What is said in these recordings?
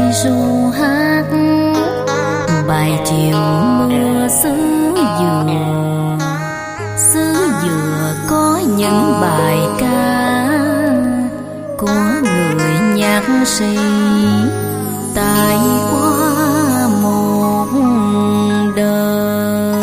ru hát bài chiều mưa xứ dừa. Xứ dừa có những bài ca của người nhạc sĩ tài qua một đời.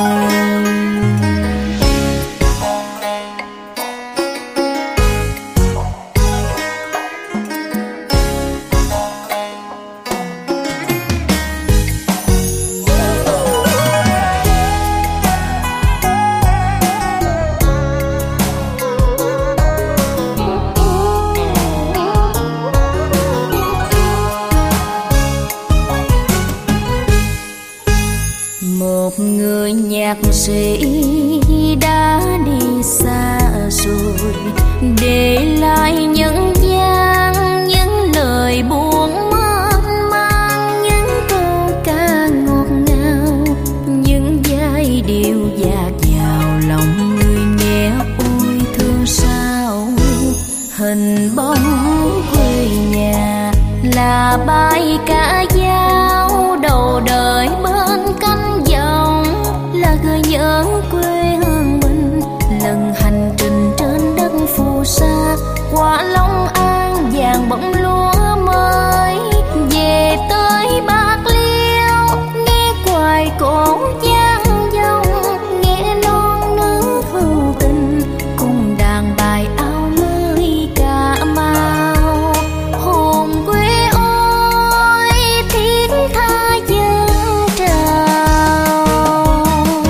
Một người nhạc sĩ đã đi xa rồi, để lại những dáng, những lời buồn man man, những câu ca ngọt ngào, những giai điệu dạt vào lòng người nghe ôi thương sao. Hình bóng quê nhà là bài ca dao đầu đời bên cánh dòng, là gợi nhớ quê hương mình lần hành trình trên đất phù sa. Qua Long An vàng bỗng lúa mới, về tới Bạc Liêu nghe quài cổ vang dòng, nghe non nước hữu tình cùng đàn bài áo mới Cà Mau. Hồn quê ôi thiết tha dâng trào,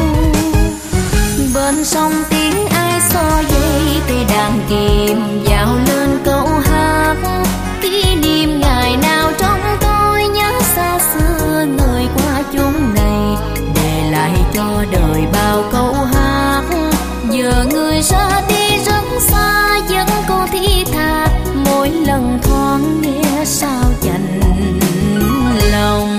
bên sông tiếng ai xo dây cây đàn kìm vào lên câu hát. Kỷ niệm ngày nào trong tôi nhớ xa xưa người qua chốn này, để lại cho đời bao câu hát. Giờ người ra đi rất xa vẫn còn thiết tha, mỗi lần thoáng nghe sao chạnh lòng.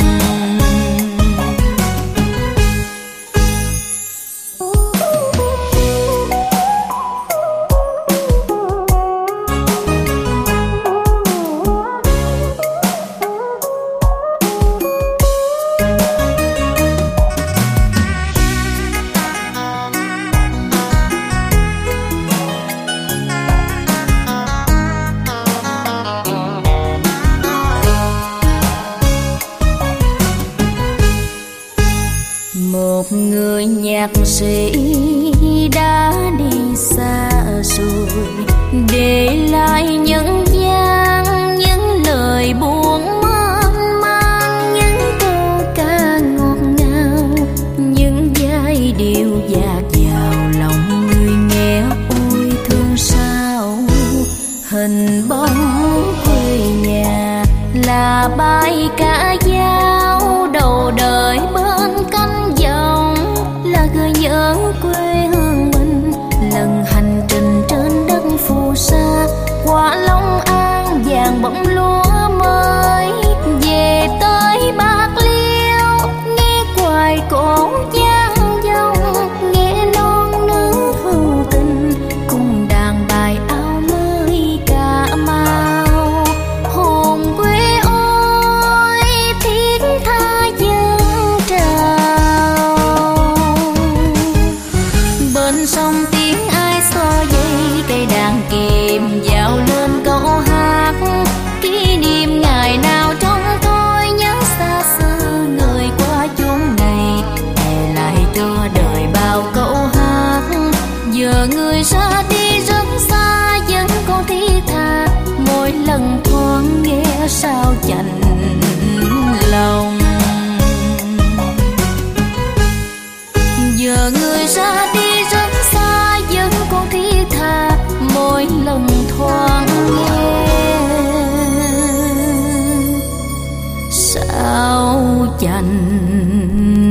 Một người nhạc sĩ đã đi xa rồi, để lại những dáng, những lời buồn man man, những câu ca ngọt ngào, những giai điệu dạt vào lòng người nghe ôi thương sao. Hình bóng quê nhà là bài ca dao đầu đời bên cánh dòng, là gợi nhớ quê hương mình lần hành trình trên đất phù sa. Qua Long An vàng bỗng lúa mới, về tới Bạc Liêu nghe quài cổ vang dòng, nghe non nước hữu tình cùng đàn bài áo mới Cà Mau. Hồn quê ôi thiết tha dâng trào, bên sông tiếng ai xo dây cây đàn kìm vào lên câu hát. Kỷ niệm ngày nào trong tôi nhớ xa xưa người qua chốn này, để lại cho đời bao câu hát. Giờ người ra đi rất xa vẫn còn thiết tha, mỗi lần thoáng nghe sao chạnh lòng. Giờ người ra đi rất xa vẫn còn thiết tha, mỗi lần thoáng nghe sao chạnh